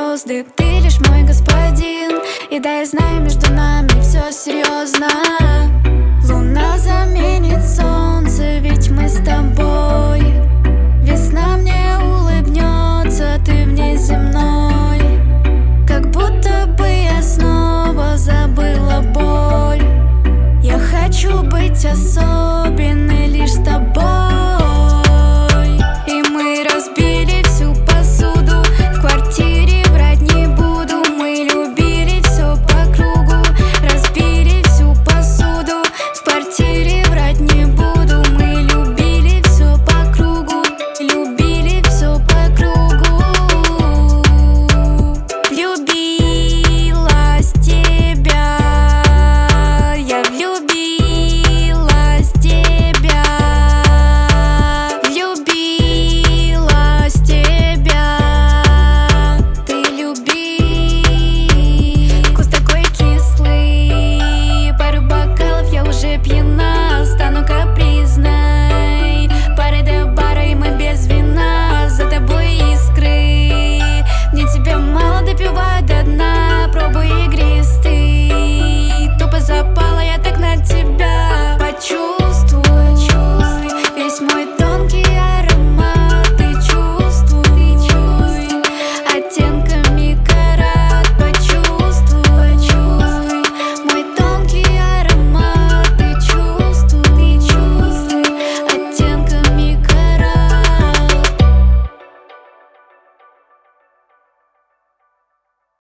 звезды. Ты лишь мой господин, и да, я знаю, между нами все серьезно. Луна заменит солнце, ведь мы с тобой. Весна мне улыбнется, ты внеземной. Как будто бы я снова забыла боль. Я хочу быть особенной лишь с тобой.